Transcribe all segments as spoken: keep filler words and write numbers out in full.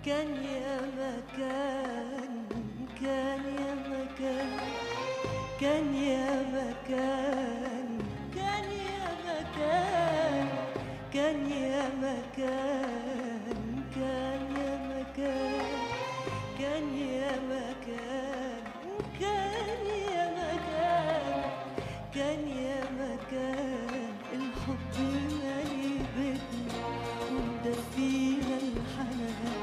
كان يا مكان، كان يا مكان، كان يا مكان، كان يا مكان، كان يا مكان، كان يا مكان، كان يا مكان، كان يا مكان، كان يا مكان الحب مالي بيتنا ومدفينا الحنان،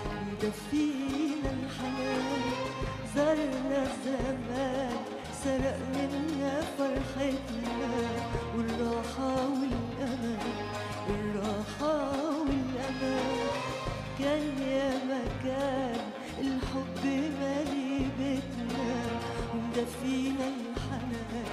مدفينا الحنان. زارنا الزمان سرق منا فرحتنا والراحة والأمان، الراحة والأمان. كان يا مكان الحب مالي بيتنا ومدفينا الحنان،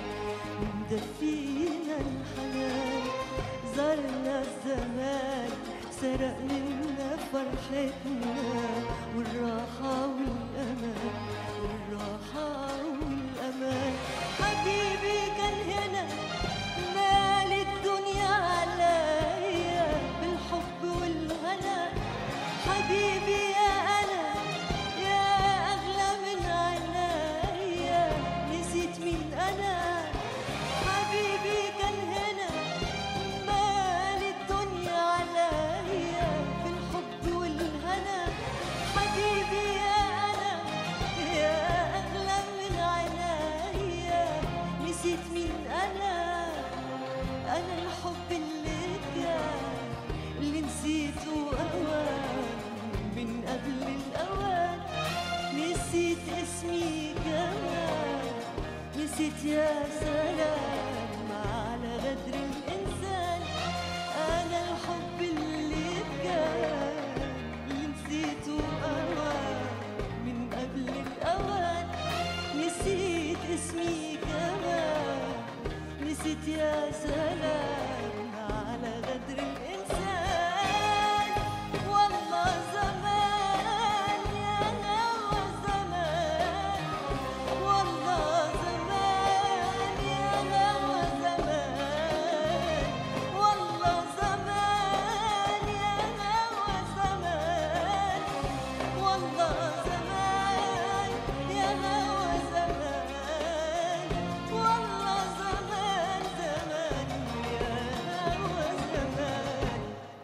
ومدفينا الحنان. زارنا الزمان سرق منا فرحتنا والراحة والأمان، والراحة والأمان. حبيبي كان هنا مال الدنيا عليا بالحب والهنا. حبيبي يا أنا يا أغلى من عنايا، نسيت مين أنا. حبيبي كان هنا مال الدنيا عليا بالحب والهنا. حبيبي يا أنا يا أغلى من عنايا، نسيت مين أنا. أنا الحب اللي كان اللي نسيته أوان من قبل الأوان. نسيت اسمي كمان، نسيت يا سلام على غدر الإنسان. أنا الحب اللي كان اللي نسيته أوان من قبل الأوان. نسيت اسمي كمان، نسيت يا سلام على غدر الإنسان. والله زمان يا هوى زمان، والله زمان يا هوى زمان، والله زمان يا هوى زمان، والله زمان يا هوى زمان، والله زمان زمان يا هوى زمان.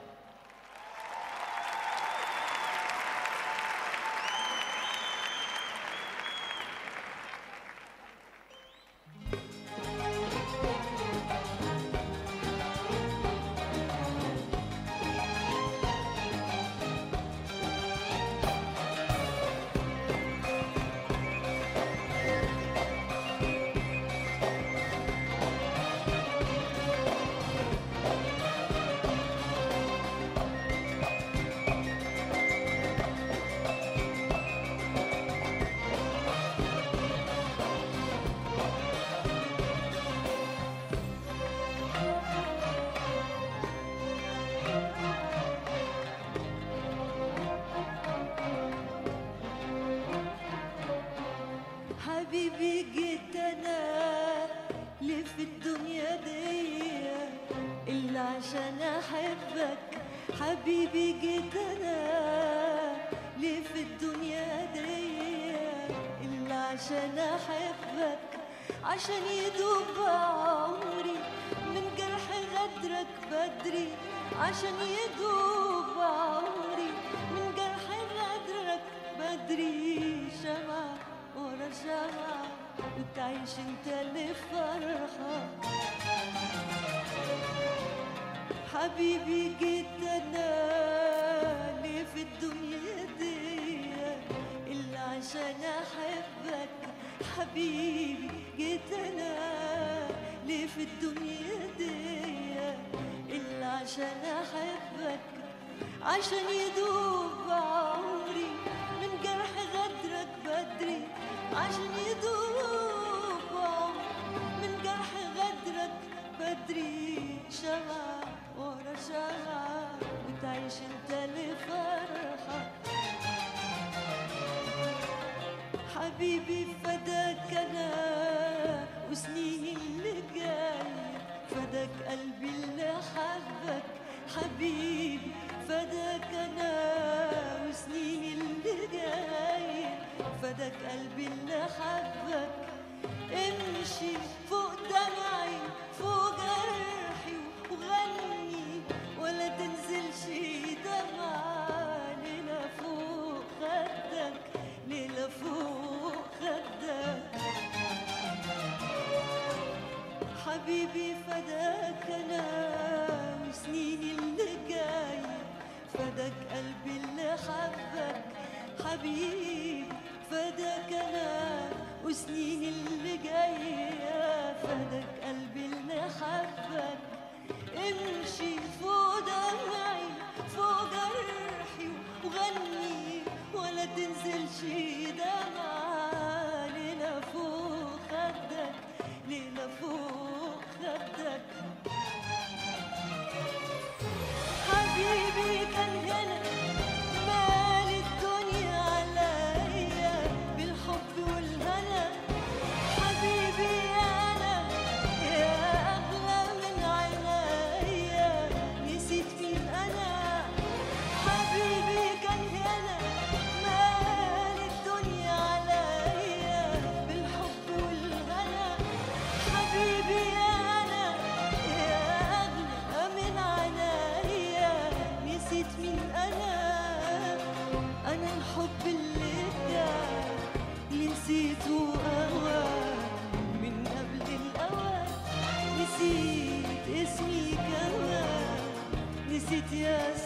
حبيبي جيت أنا ليه في الدنيا دي إلا عشان أحبك. حبيبي جيت أنا ليه في الدنيا دي إلا عشان أحبك. عشان يدوب عمري من جرح غدرك بدري، عشان يدوب عمري من جرح غدرك بدري. شمعة ورا شمعة وتعيش انت لفرحة. حبيبي جيت انا ليه في الدنيا دي الا عشان احبك. حبيبي جيت انا ليه في الدنيا دي الا عشان احبك. عشان يدوب عمري من جرح غدرك بدري، عشان يدوب عمري من جرح غدرك بدري. شمعة ورا شمعة وتعيش انت لفرحة. حبيبي فداك انا وسنيني اللي جاية، فداك قلبي اللي حبك. حبيبي فداك انا وسنيني حبيبي فداك أنا وسنيني اللي جاية، فداك قلبي اللي حبك حبيبي، فداك أنا وسنيني اللي جاية، فداك قلبي اللي حبك. امشي فوق دمعي فوق جرحي وغني ولا تنزلش دمعة، ليلة فوق خدك ليلة فوق خدك. حبيبي كان هنا مال الدنيا عليا بالحب والهنا، حبيبي أنا يا أغلى من عينيا، نسيت مين أنا. حبيبي كان هنا مال الدنيا عليا بالحب والهنا، حبيبي أنا يا أغلى من عينيا، نسيت مين أنا. أنا الحب اللي اداك اللي نسيته أوان من قبل الأوان، نسيت اسمي كمان، نسيت يا